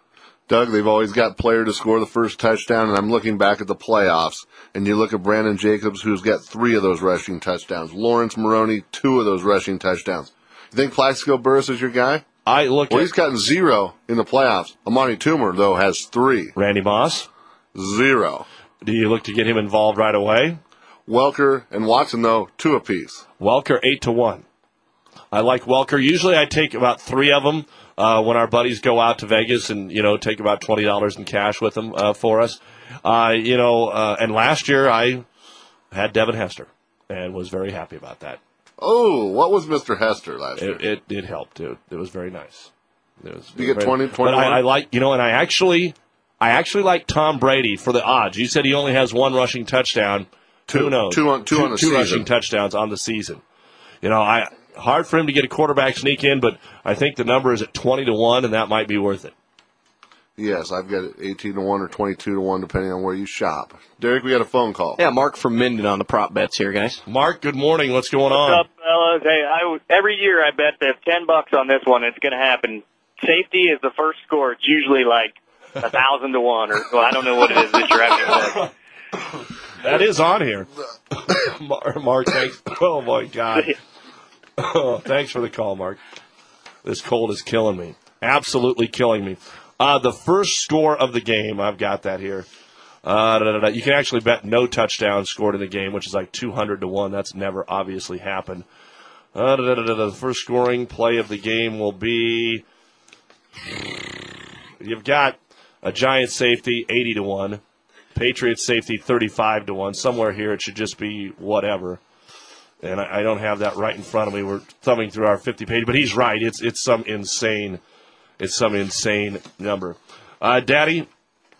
Doug, they've always got player to score the first touchdown, and I'm looking back at the playoffs, and you look at Brandon Jacobs, who's got three of those rushing touchdowns. Lawrence Maroney, two of those rushing touchdowns. You think Plaxico Burress is your guy? I look well, at... he's gotten zero in the playoffs. Amani Toomer, though, has three. Randy Moss? Zero. Do you look to get him involved right away? Welker and Watson, though, two apiece. Welker, eight to one. I like Welker. Usually I take about three of them uh, when our buddies go out to Vegas and, you know, take about twenty dollars in cash with them uh, for us. Uh, you know, uh, and last year I had Devin Hester and was very happy about that. Oh, what was Mister Hester last It, year? it, it helped, dude. It was very nice. It was Did you get very, twenty, twenty-one? But I, I like, you know, and I actually, I actually like Tom Brady for the odds. You said he only has one rushing touchdown. Two, Who knows? two on, two, two, on the two season. rushing touchdowns on the season. You know, I hard for him to get a quarterback sneak in, but I think the number is at twenty to one, and that might be worth it. Yes, I've got it eighteen to one or twenty-two to one, depending on where you shop. Derek, we got a phone call. Yeah, Mark from Minden on the prop bets here, guys. Mark, good morning. What's going on? What's up, fellas? Hey, I, every year I bet that ten bucks on this one. It's going to happen. Safety is the first score. It's usually like a thousand to one, or well, I don't know what it is this year. I mean, that is on here. Mark, thanks. Oh my God. Oh, thanks for the call, Mark. This cold is killing me. Absolutely killing me. Uh, the first score of the game, I've got that here. Uh, da, da, da. You can actually bet no touchdowns scored in the game, which is like two hundred to one. That's never obviously happened. Uh, da, da, da, da. The first scoring play of the game will be, you've got a Giants safety, eighty to one. Patriots safety, thirty-five to one. Somewhere here it should just be whatever. And I, I don't have that right in front of me. We're thumbing through our fifty page, but he's right. It's it's some insane It's some insane number. Uh, Daddy,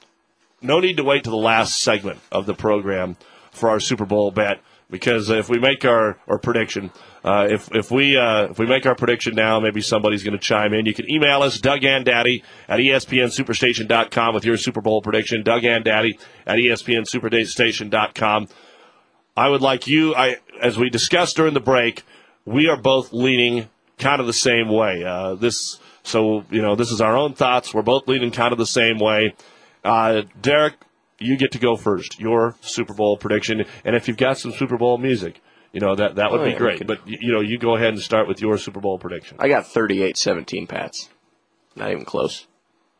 no need to wait to the last segment of the program for our Super Bowl bet, because if we make our, our prediction, uh, if if we uh, if we make our prediction now, maybe somebody's going to chime in. You can email us, Doug and Daddy at E S P N Superstation dot com with your Super Bowl prediction, Doug and Daddy at E S P N Superstation dot com. I would like you, I as we discussed during the break, we are both leaning kind of the same way. Uh, this. So, you know, this is our own thoughts. We're both leaning kind of the same way. Uh, Derek, you get to go first. Your Super Bowl prediction. And if you've got some Super Bowl music, you know, that, that would oh, be yeah, great. But, you know, you go ahead and start with your Super Bowl prediction. I got thirty-eight seventeen, Pats. Not even close.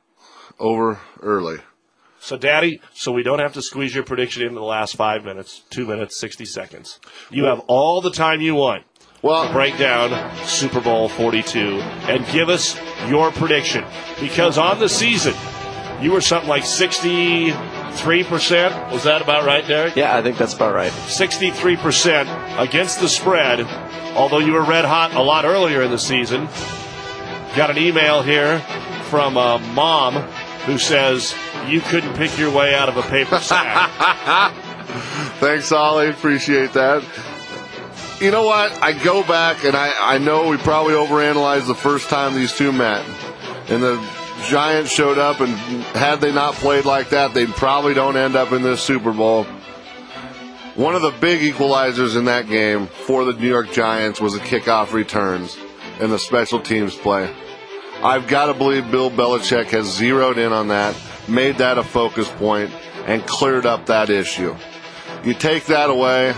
Over early. So, Daddy, so we don't have to squeeze your prediction into the last five minutes, two minutes, sixty seconds. You have all the time you want. Well, to break down Super Bowl forty-two and give us your prediction. Because on the season, you were something like sixty-three percent. Was that about right, Derek? Yeah, I think that's about right. sixty-three percent against the spread, although you were red hot a lot earlier in the season. Got an email here from a mom who says you couldn't pick your way out of a paper sack. Thanks, Ollie. Appreciate that. You know what? I go back, and I, I know we probably overanalyzed the first time these two met. And the Giants showed up, and had they not played like that, they probably don't end up in this Super Bowl. One of the big equalizers in that game for the New York Giants was the kickoff returns and the special teams play. I've got to believe Bill Belichick has zeroed in on that, made that a focus point, and cleared up that issue. You take that away,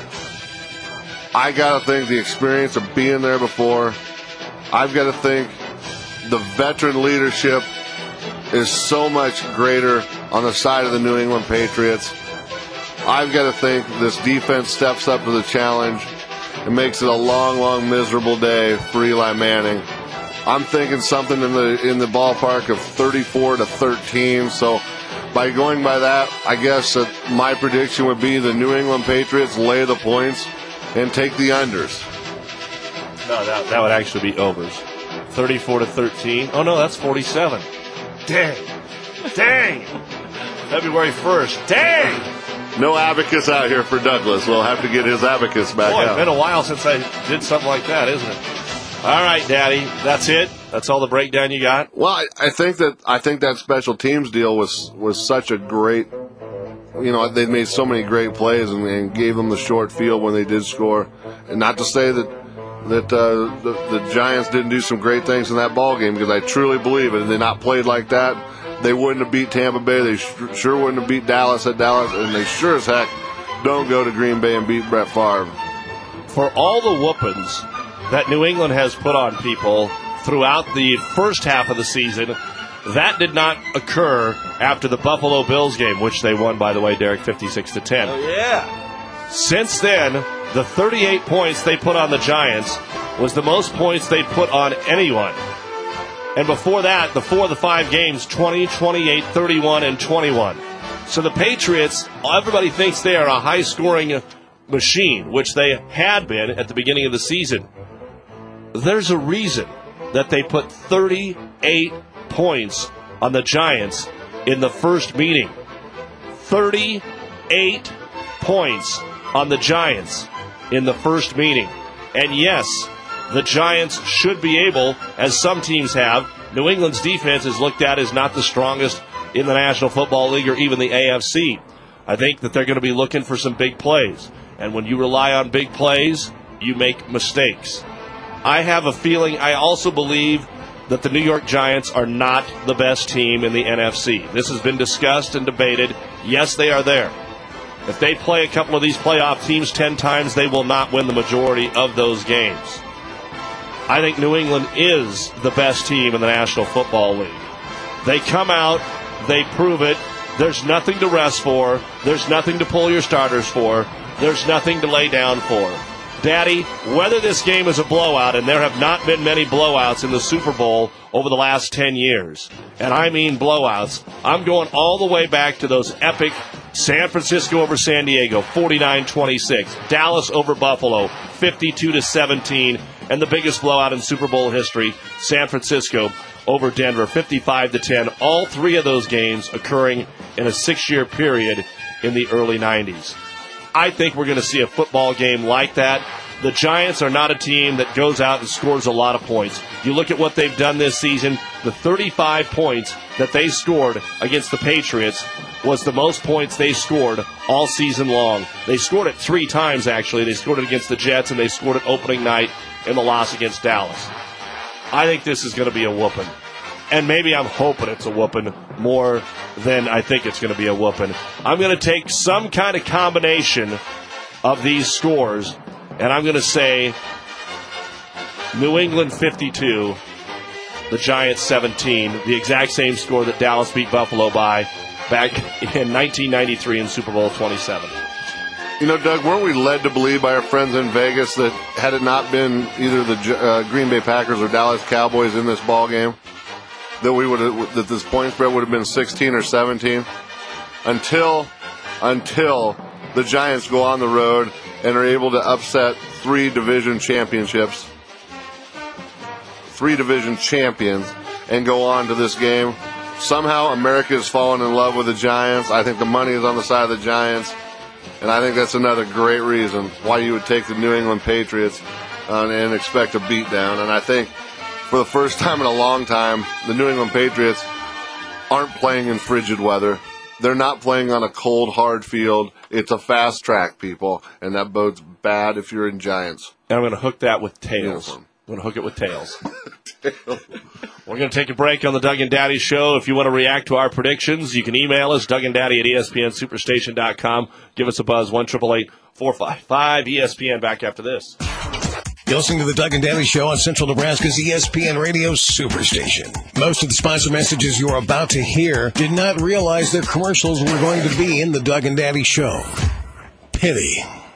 I got to think the experience of being there before. I've got to think the veteran leadership is so much greater on the side of the New England Patriots. I've got to think this defense steps up to the challenge and makes it a long, long, miserable day for Eli Manning. I'm thinking something in the in the ballpark of thirty-four to thirteen. So by going by that, I guess that my prediction would be the New England Patriots lay the points and take the unders. No, that, that would actually be overs. thirty-four to thirteen. Oh, no, that's forty-seven. Dang. Dang. February first. Dang. No abacus out here for Douglas. We'll have to get his abacus back Boy, out. It's been a while since I did something like that, isn't it? All right, Daddy. That's it? That's all the breakdown you got? Well, I, I think that I think that special teams deal was, was such a great, you know, they made so many great plays and, and gave them the short field when they did score. And not to say that that uh, the, the Giants didn't do some great things in that ball game, because I truly believe it. Had they not played like that, they wouldn't have beat Tampa Bay. They sh- sure wouldn't have beat Dallas at Dallas, and they sure as heck don't go to Green Bay and beat Brett Favre. For all the whoopings that New England has put on people throughout the first half of the season, that did not occur after the Buffalo Bills game, which they won, by the way, Derek, fifty-six to ten. Oh, yeah. Since then, the thirty-eight points they put on the Giants was the most points they put on anyone. And before that, the four of the five games, twenty, twenty-eight, thirty-one, and twenty-one. So the Patriots, everybody thinks they are a high-scoring machine, which they had been at the beginning of the season. There's a reason that they put thirty-eight points on the Giants in the first meeting. thirty-eight points on the Giants in the first meeting. And yes, the Giants should be able, as some teams have. New England's defense is looked at as not the strongest in the National Football League or even the A F C. I think that they're going to be looking for some big plays. And when you rely on big plays, you make mistakes. I have a feeling, I also believe that the New York Giants are not the best team in the N F C. This has been discussed and debated. Yes, they are there. If they play a couple of these playoff teams ten times, they will not win the majority of those games. I think New England is the best team in the National Football League. They come out, they prove it. There's nothing to rest for. There's nothing to pull your starters for. There's nothing to lay down for. Daddy, whether this game is a blowout, and there have not been many blowouts in the Super Bowl over the last ten years, and I mean blowouts, I'm going all the way back to those epic San Francisco over San Diego, forty-nine twenty-six, Dallas over Buffalo, fifty-two to seventeen, and the biggest blowout in Super Bowl history, San Francisco over Denver, fifty-five to ten. All three of those games occurring in a six-year period in the early nineties. I think we're going to see a football game like that. The Giants are not a team that goes out and scores a lot of points. You look at what they've done this season, the thirty-five points that they scored against the Patriots was the most points they scored all season long. They scored it three times, actually. They scored it against the Jets, and they scored it opening night in the loss against Dallas. I think this is going to be a whooping. And maybe I'm hoping it's a whooping more than I think it's going to be a whooping. I'm going to take some kind of combination of these scores, and I'm going to say New England fifty-two, the Giants seventeen, the exact same score that Dallas beat Buffalo by back in nineteen ninety-three in Super Bowl twenty-seven. You know, Doug, weren't we led to believe by our friends in Vegas that had it not been either the uh, Green Bay Packers or Dallas Cowboys in this ball game, that we would have, that this point spread would have been sixteen or seventeen? Until, until the Giants go on the road and are able to upset three division championships, three division champions, and go on to this game. Somehow America has fallen in love with the Giants. I think the money is on the side of the Giants. And I think that's another great reason why you would take the New England Patriots uh, and expect a beatdown. And I think for the first time in a long time, the New England Patriots aren't playing in frigid weather. They're not playing on a cold, hard field. It's a fast track, people, and that bodes bad if you're in Giants. And I'm going to hook that with tails. Uniform. I'm going to hook it with tails. We're going to take a break on the Doug and Daddy Show. If you want to react to our predictions, you can email us, Doug and Daddy at E S P N Superstation dot com. Give us a buzz, one eight eight eight, four five five, E S P N. Back after this. You're listening to the Doug and Daddy Show on Central Nebraska's E S P N Radio Superstation. Most of the sponsor messages you're about to hear did not realize their commercials were going to be in the Doug and Daddy Show. Pity.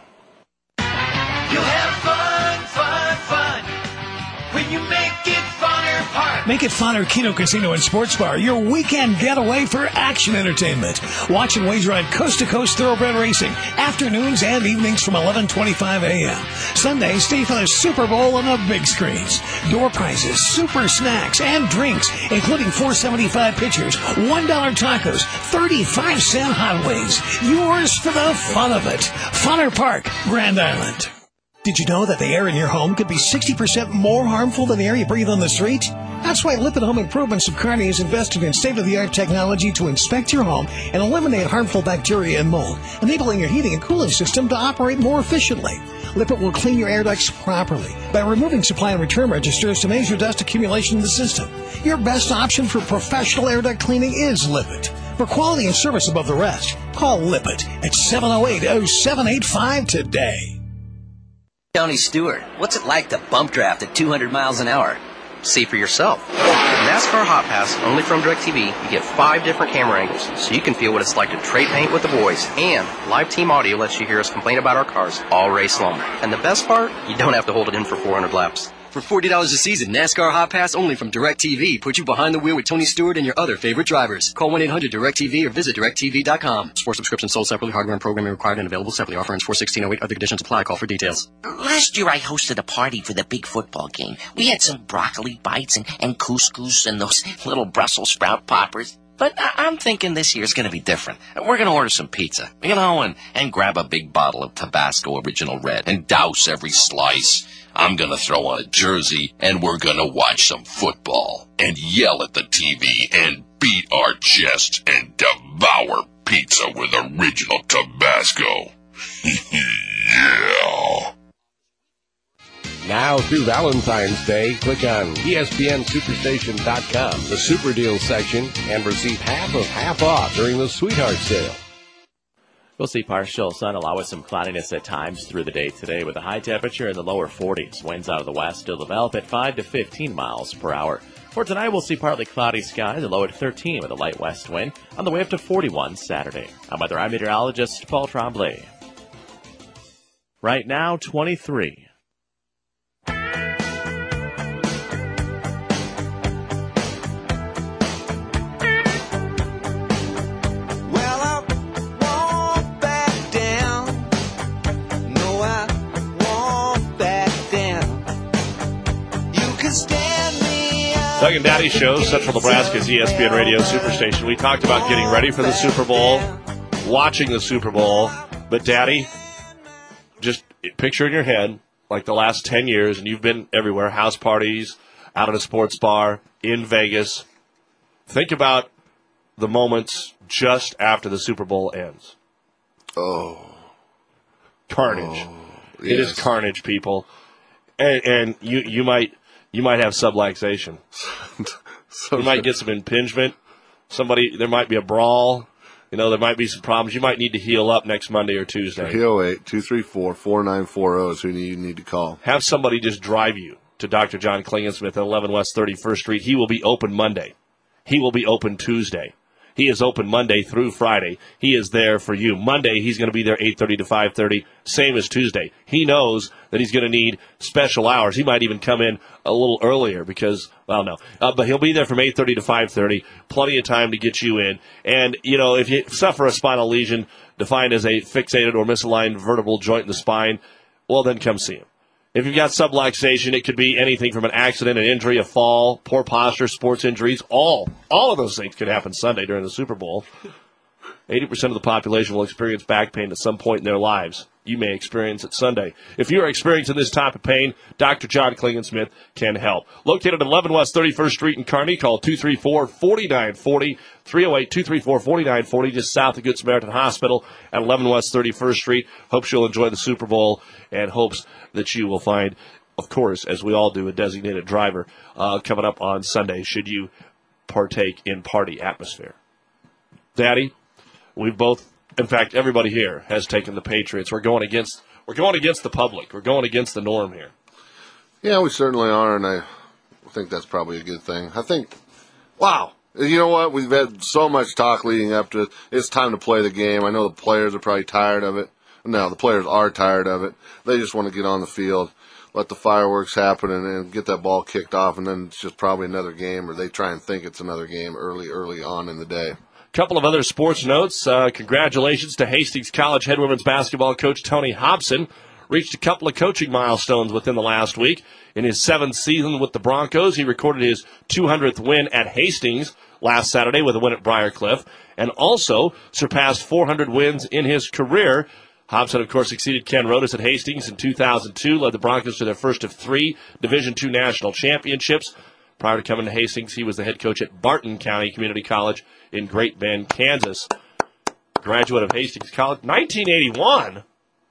You have fun, fun, fun when you make it Funner Park. Make it Funner Keno Casino and Sports Bar, your weekend getaway for action entertainment. Watch and wager on coast-to-coast thoroughbred racing, afternoons and evenings from eleven twenty-five a.m. Sundays, stay for the Super Bowl on the big screens. Door prizes, super snacks, and drinks, including four dollars and seventy-five cents pitchers, one dollar tacos, thirty-five cent hot wings. Yours for the fun of it. Funner Park, Grand Island. Did you know that the air in your home could be sixty percent more harmful than the air you breathe on the street? That's why Lipid Home Improvements of Kearney has invested in state-of-the-art technology to inspect your home and eliminate harmful bacteria and mold, enabling your heating and cooling system to operate more efficiently. Lipid will clean your air ducts properly by removing supply and return registers to measure dust accumulation in the system. Your best option for professional air duct cleaning is Lipid. For quality and service above the rest, call Lipid at seven oh eight, oh seven eight five today. Tony Stewart, what's it like to bump draft at two hundred miles an hour? See for yourself. With NASCAR Hot Pass, only from DirecTV, you get five different camera angles, so you can feel what it's like to trade paint with the boys. And live team audio lets you hear us complain about our cars all race long. And the best part, you don't have to hold it in for four hundred laps. For forty dollars a season, NASCAR Hot Pass only from DirecTV. Put you behind the wheel with Tony Stewart and your other favorite drivers. Call one eight hundred direct T V or visit direct T V dot com. Sports subscription sold separately. Hardware and programming required and available separately. Offer ends four sixteen oh eight. Other conditions apply. Call for details. Last year I hosted a party for the big football game. We had some broccoli bites and, and couscous and those little Brussels sprout poppers. But I- I'm thinking this year's going to be different. We're going to order some pizza, you know, and, and grab a big bottle of Tabasco Original Red and douse every slice. I'm going to throw on a jersey, and we're going to watch some football and yell at the T V and beat our chest and devour pizza with original Tabasco. Yeah. Now through Valentine's Day, click on E S P N Superstation dot com, the Super Deals section, and receive half of half off during the Sweetheart Sale. We'll see partial sun along with some cloudiness at times through the day today with a high temperature in the lower forties. Winds out of the west still develop at five to fifteen miles per hour. For tonight, we'll see partly cloudy skies, a low at thirteen with a light west wind, on the way up to forty-one Saturday. I'm weather I'm meteorologist Paul Tremblay. Right now, twenty-three. Doug and Daddy Show, Central Nebraska's E S P N Radio Superstation. We talked about getting ready for the Super Bowl, watching the Super Bowl, but Daddy, just picture in your head, like the last ten years, and you've been everywhere, house parties, out at a sports bar, in Vegas. Think about the moments just after the Super Bowl ends. Oh. Carnage. Oh, It is yes. carnage, people. And, and you, you might... You might have subluxation. So you might get some impingement. Somebody, there might be a brawl. You know, there might be some problems. You might need to heal up next Monday or Tuesday. three oh eight, two three four, four nine four oh is who you need to call. Have somebody just drive you to Doctor John Klingensmith at eleven West thirty-first Street. He will be open Monday. He will be open Tuesday. He is open Monday through Friday. He is there for you. Monday, he's going to be there eight thirty to five thirty, same as Tuesday. He knows that he's going to need special hours. He might even come in a little earlier because, well, no. Uh, but he'll be there from eight thirty to five thirty, plenty of time to get you in. And, you know, if you suffer a spinal lesion defined as a fixated or misaligned vertebral joint in the spine, well, then come see him. If you've got subluxation, it could be anything from an accident, an injury, a fall, poor posture, sports injuries. All, all of those things could happen Sunday during the Super Bowl. eighty percent of the population will experience back pain at some point in their lives. You may experience it Sunday. If you are experiencing this type of pain, Doctor John Klingensmith can help. Located at eleven West thirty-first Street in Kearney, call two three four, four nine four zero, three oh eight, two three four, four nine four zero, just south of Good Samaritan Hospital at eleven West thirty-first Street. Hopes you'll enjoy the Super Bowl and hopes that you will find, of course, as we all do, a designated driver uh, coming up on Sunday should you partake in party atmosphere. Daddy, we've both, in fact, everybody here has taken the Patriots. We're going against, we're going against the public. We're going against the norm here. Yeah, we certainly are, and I think that's probably a good thing. I think, wow, you know what? We've had so much talk leading up to it. It's time to play the game. I know the players are probably tired of it. No, the players are tired of it. They just want to get on the field, let the fireworks happen, and, and get that ball kicked off, and then it's just probably another game, or they try and think it's another game early, early on in the day. Couple of other sports notes. Uh, congratulations to Hastings College head women's basketball coach Tony Hobson. Reached a couple of coaching milestones within the last week. In his seventh season with the Broncos, he recorded his two hundredth win at Hastings last Saturday with a win at Briarcliff, and also surpassed four hundred wins in his career. Hobson, of course, succeeded Ken Rodas at Hastings in two thousand two, led the Broncos to their first of three Division two national championships. Prior to coming to Hastings, he was the head coach at Barton County Community College in Great Bend, Kansas. Graduate of Hastings College, nineteen eighty-one.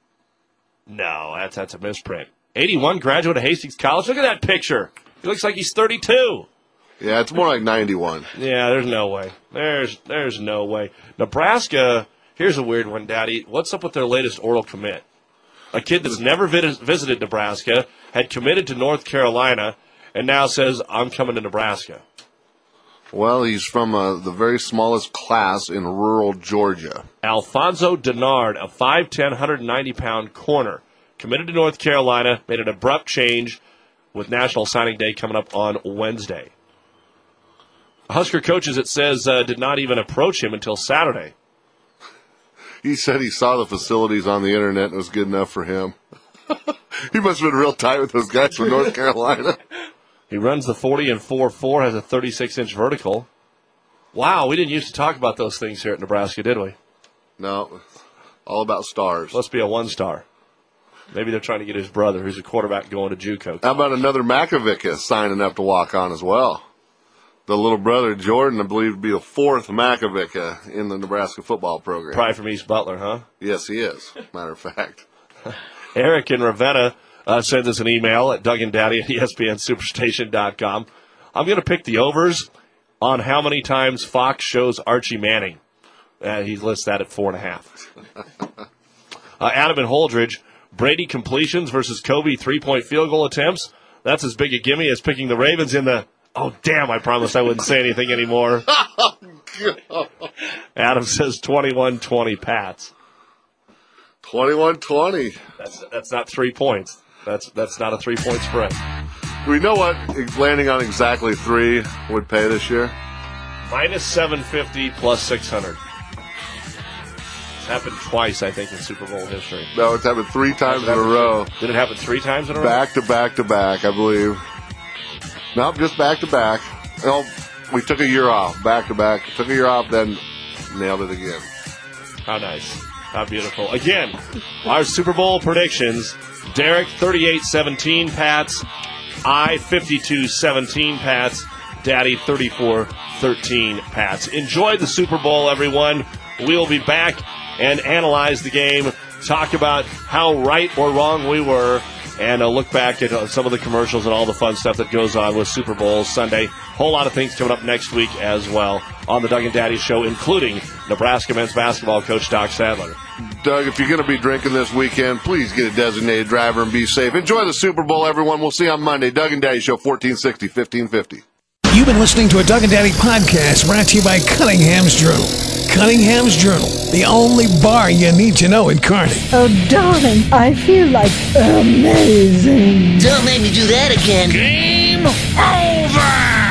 No, that's that's a misprint. eighty-one, graduate of Hastings College. Look at that picture. He looks like he's thirty-two. Yeah, it's more like ninety-one. Yeah, there's no way. There's there's no way. Nebraska, here's a weird one, Daddy. What's up with their latest oral commit? A kid that's never vid- visited Nebraska, had committed to North Carolina, and now says, I'm coming to Nebraska. Well, he's from uh, the very smallest class in rural Georgia. Alfonso Denard, a five ten, one hundred ninety pound corner, committed to North Carolina, made an abrupt change with National Signing Day coming up on Wednesday. Husker coaches, it says, uh, did not even approach him until Saturday. He said he saw the facilities on the internet and it was good enough for him. He must have been real tight with those guys from North Carolina. He runs the forty and four four, has a thirty-six inch vertical. Wow, we didn't used to talk about those things here at Nebraska, did we? No, all about stars. Must be a one-star. Maybe they're trying to get his brother, who's a quarterback, going to JUCO. How about another Makovica signing up to walk on as well? The little brother, Jordan, I believe, would be the fourth Makovica in the Nebraska football program. Probably from East Butler, huh? Yes, he is, matter of fact. Eric in Ravenna uh, sends us an email at Doug and Daddy at E S P N Superstation dot com. I'm going to pick the overs on how many times Fox shows Archie Manning. Uh, he lists that at four and a half. uh, Adam in Holdridge, Brady completions versus Kobe three-point field goal attempts. That's as big a gimme as picking the Ravens in the, oh, damn, I promised I wouldn't say anything anymore. Adam says twenty-one twenty Pats. twenty-one twenty. That's that's not three points. That's that's not a three-point spread. Do we know what landing on exactly three would pay this year? Minus seven fifty plus six hundred. It's happened twice, I think, in Super Bowl history. No, it's happened three times in a row. Did it happen three times in a row? Back to back to back, I believe. Nope, just back to back. Well, we took a year off, back to back. Took a year off, then nailed it again. How nice. How beautiful. Again, our Super Bowl predictions. Derek, thirty-eight seventeen Pats. I, fifty-two seventeen Pats. Daddy, thirty-four thirteen Pats. Enjoy the Super Bowl, everyone. We'll be back and analyze the game, talk about how right or wrong we were, and uh, look back at uh, some of the commercials and all the fun stuff that goes on with Super Bowl Sunday. Whole lot of things coming up next week as well on the Doug and Daddy Show, including Nebraska men's basketball coach Doc Sadler. Doug, if you're going to be drinking this weekend, please get a designated driver and be safe. Enjoy the Super Bowl, everyone. We'll see you on Monday. Doug and Daddy Show, fourteen sixty, fifteen fifty. You've been listening to a Doug and Daddy podcast brought to you by Cunningham's Journal. Cunningham's Journal, the only bar you need to know in Kearney. Oh, darling, I feel like amazing. Don't make me do that again. Game over!